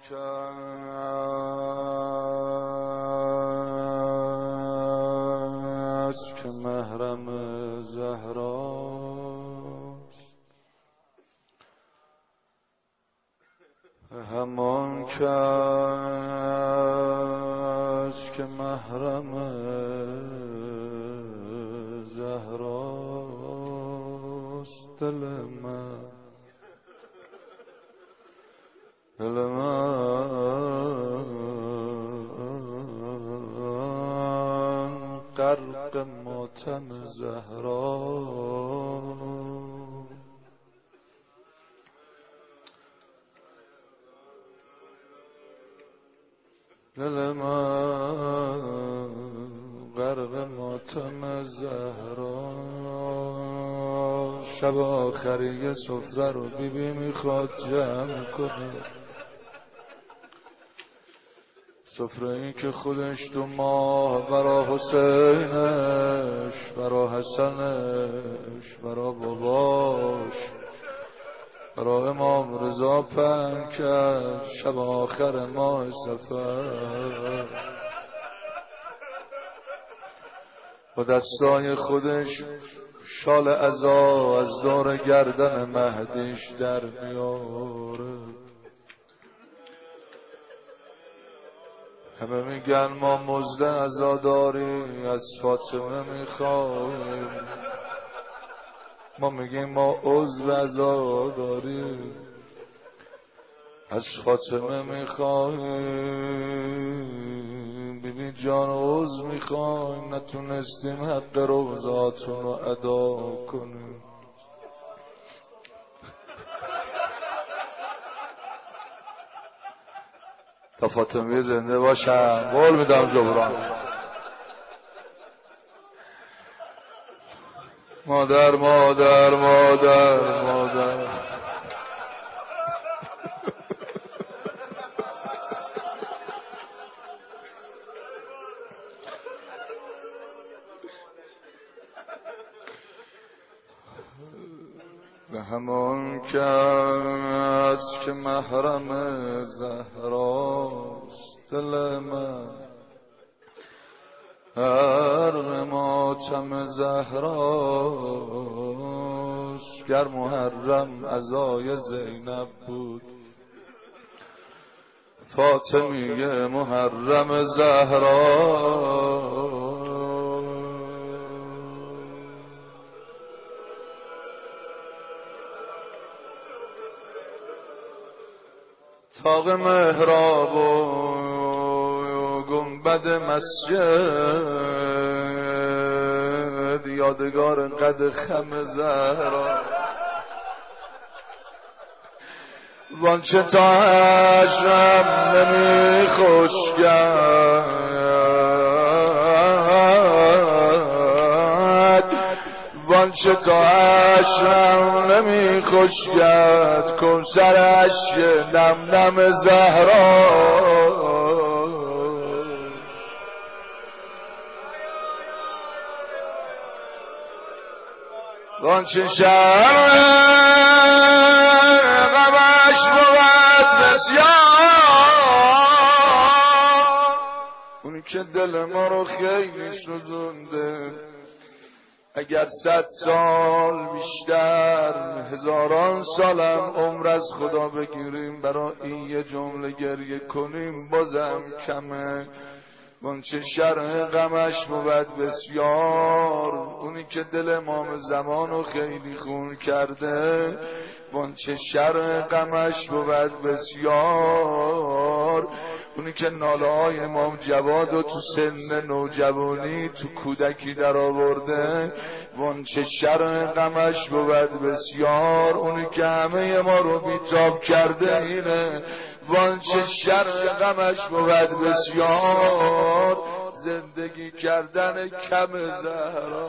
کس که محرم زهراست، همان کس که محرم زهراست. دل من غرق ماتم زهرا، دل من غرق ماتم زهرا. شب آخری سفره رو بیبی میخواد جمع کنه، سفره این که خودش 2 ماه برا حسینش، برا حسنش، برا باباش، برا امام رضا پهن کرد شب آخر ماه صفر. با دستای خودش شال عزا از دور گردن مهدیش در میاره. همه میگن ما مزد عزاداری از فاطمه میخوایم، ما میگیم ما عذر عزاداری از فاطمه میخوایم. بیبی جان عذر میخوایم، نتونستیم حق روضاتون رو ادا کنیم. تا فاطمه زنده باشم قول میدم جبران. مادر مادر مادر مادر به همان کس که محرم زهراست، دل من غرق ماتم زهراست. گر محرم عزای زینب بود، فاطمیه محرم زهرا. طاق محراب و گنبد مسجد، یادگار قد خم زهرا. وانچه تا حشرم نمی خوشگرد، وانچه تا حشرم نمی خوشگرد، کوثر اشک نم نم زهرا. وانچه شرم غمش بود بسیار، اونی که دل ما رو خیلی سوزونده. اگر 100 سال بیشتر، 1000 سالم عمر از خدا بگیریم، برای این یه جمله گریه کنیم بازم کمه. وانچه شرح غمش بود بسیار، اونی که دل امام زمانو خیلی خون کرده. وانچه شرح غمش بود بسیار، اونی که ناله های امام جواد و تو سن نوجوانی تو کودکی در آورده. وانچه شرح غمش بود بسیار، اونی که همه ما رو بیتاب کرده اینه. وانچه شرح غمش بود بسیار، زندگی کردن کم زهرا.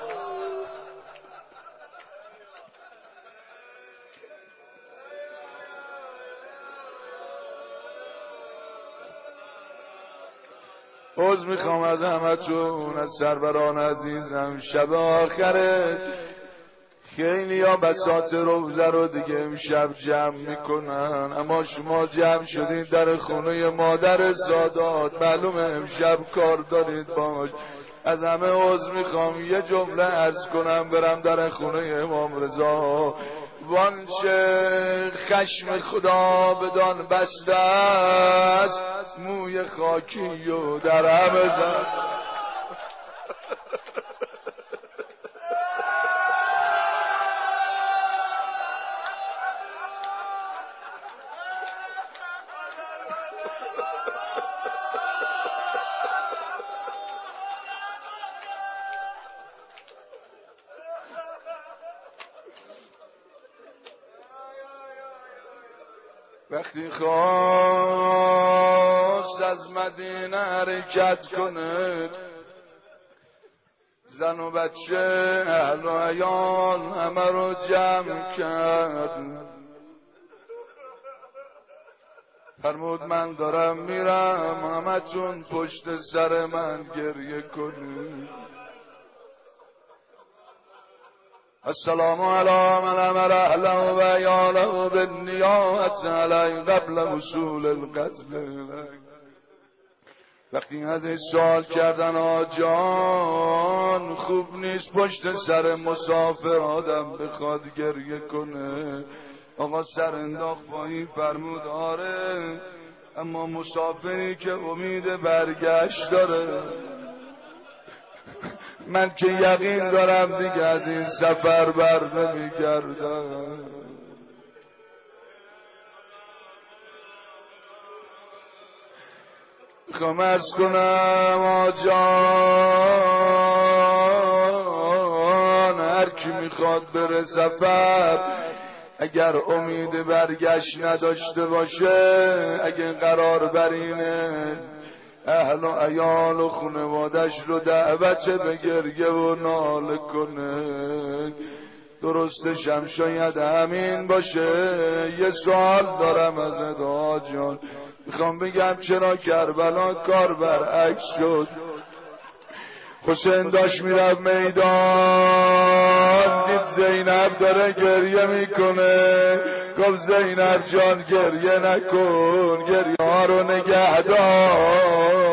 عذر میخوام از همتون، از سروران عزیزم. شب آخره خیلی ها بساط روزه رو دیگه امشب جمع میکنن، اما شما جمع شدید در خونه مادر سادات، معلومه امشب کار دارید. باش از همه عذر میخوام، یه جمله عرض کنم برم در خونه امام رضا. وانچه خشم خدا بدان بسته است، موی خاکی و در همه زد. وقتی خواست از مدینه حرکت کنه، زن و بچه اهل و عیال همه رو جمع کرد. فرمود من دارم میرم، همتون پشت سر من گریه کنید. السلام علی من امر اهله و عیاله بالنیاحة علی قبل وصول القتل. وقتی از این سوال کردن آجان خوب نیست پشت سر مسافر آدم بخواد گریه کنه. آقا سر انداخت پایین، فرمود آره، اما مسافری که امید برگشت داره، من که یقین دارم دیگه از این سفر بر نمیگردم. میخوام عرض کنم آجان، هر کی میخواد بره سفر اگر امید برگشت نداشته باشه، اگه قرار بر اینه اهل و عیال و خانوادش رو دعوت به گریه و ناله کنه، درستش هم شاید همین باشه. یه سوال دارم ازت آجان، میخوام بگم چرا کربلا کار برعکس شد؟ حسین داشت میرفت میدان، دید زینب داره گریه میکنه، گفت زینب جان گریه نکن، گریه ها رو نگه دار.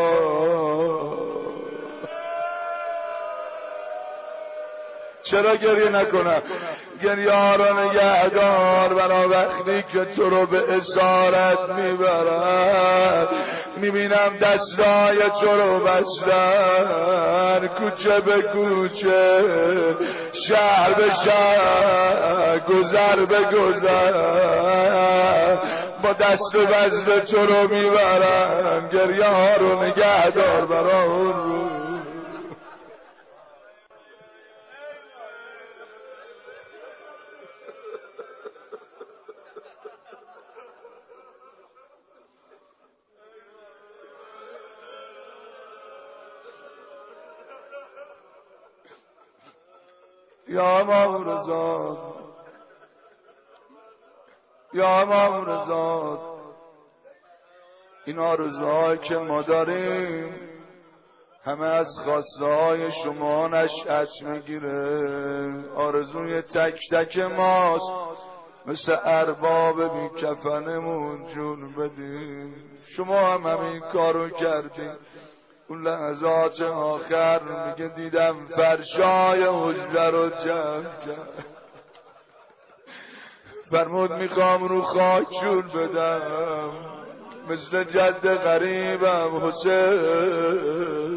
چرا گریه نکنم؟ گریه ها رو نگه دار، برا وقتی که تو رو به اسارت میبرن، میبینم دستای تو رو بستن، کوچه به کوچه، شهر به شهر، گذر به گذر، با دست بزد تو رو میبرن. گریه ها رو نگه دار برا اون رو. یا امام رضا، یا امام رضا، این آرزوهایی که ما داریم همه از خواسته های شما نشأت میگیره. آرزوی تک تک ماست مثل ارباب بی کفنمون جون بدیم. شما هم همین کارو کردیم. اون لحظات آخر میگه دیدم فرشای حجره رو جمع کرد، فرمود میخوام رو خاک جون بدم مثل جد غریبم حسین.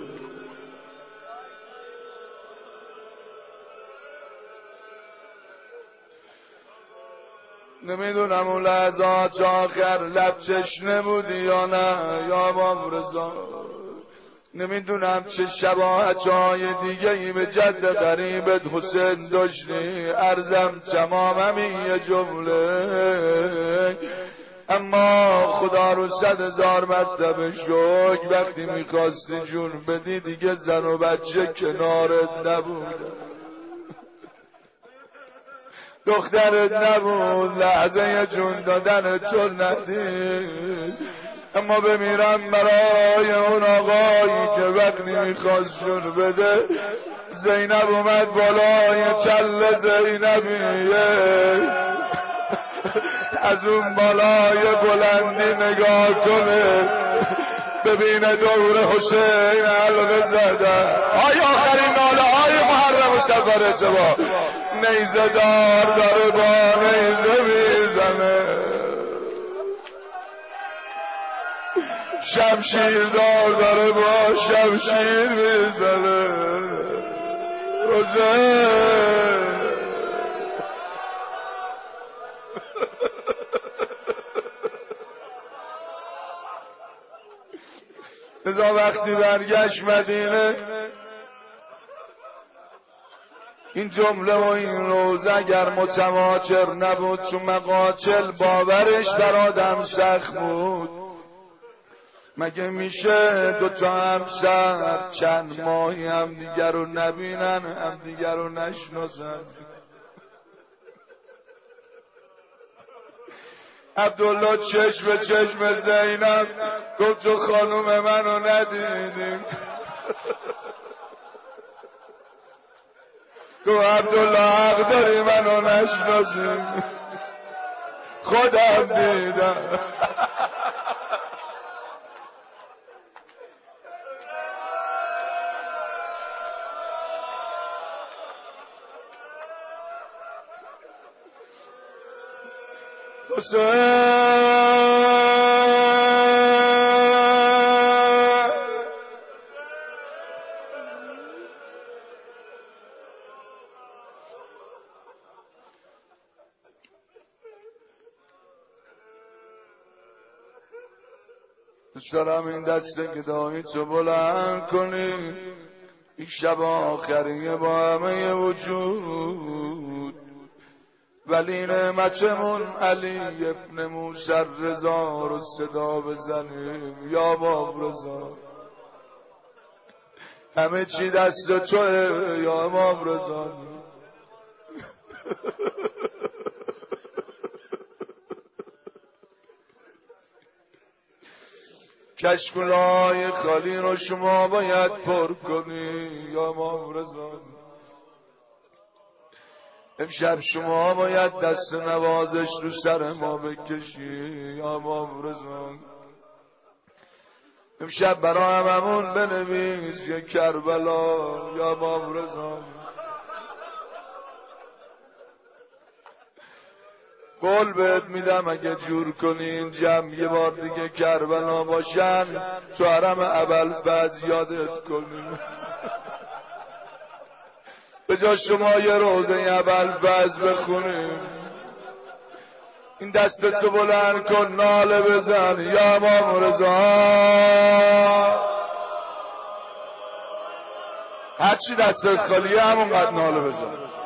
نمیدونم اون لحظات آخر لب چشنه بودی یا نه یا امام رضا، نمیدونم چه شباهت‌های دیگه ای به جد غریبت حسین داشتی. عرضم تمام همین یه جمله، اما خدا رو 100,000 مرتبه شکر وقتی میخواستی جون بدی دیگه زن و بچه کنارت نبود، دخترت نبود، لحظه جون دادن چون ندید. اما بمیرم برای اون آقایی که وقتی میخواست جون بده زینب اومد بالای چل زینبیه، از اون بالای بلندی نگاه کنه ببینه دور حسین حلقه زده. آخرین ناله های محرم مصطفی رجبا، نیزه دار داره با نیزه میزنه، شمشیر داره با شمشیر میزنه. حسین لذا وقتی برگشت مدینه این جمله و این روز اگر متماچر نبود چون مقاچل باورش بر آدم سخت بود. مگه میشه دوتا همسر چند ماهی هم دیگر رو نبینن، هم دیگر رو نشناسن؟ عبدالله چشم به چشم زینب گفت تو خانوم منو ندیدی؟ گفت عبدالله حق داری منو نشناسی، خودم دیدم. دوست دارم این دست گدایی تو بلند کنی، این شب آخریه با همه وجود، ولی نعمتمون علی ابن موسی رضا رو صدا بزنیم یا امام رضا. همه چی دست توه یا امام رضا. کشکولای خالی رو شما باید پر کنی یا امام رضا. امشب شما باید دست نوازش رو سر ما بکشی یا امام رضا. امشب برا هممون بنویس یک کربلا یا امام رضا. قول بهت میدم اگه جور کنین جمع یه بار دیگه کربلا باشن تو حرم ابوالفضل یادت کنین. به جا شما یه روزه ابوالفضل بخونیم. این دست تو بلند کن ناله بزن یا امام رضا. هرچی دستت خالیه همونقدر ناله بزن.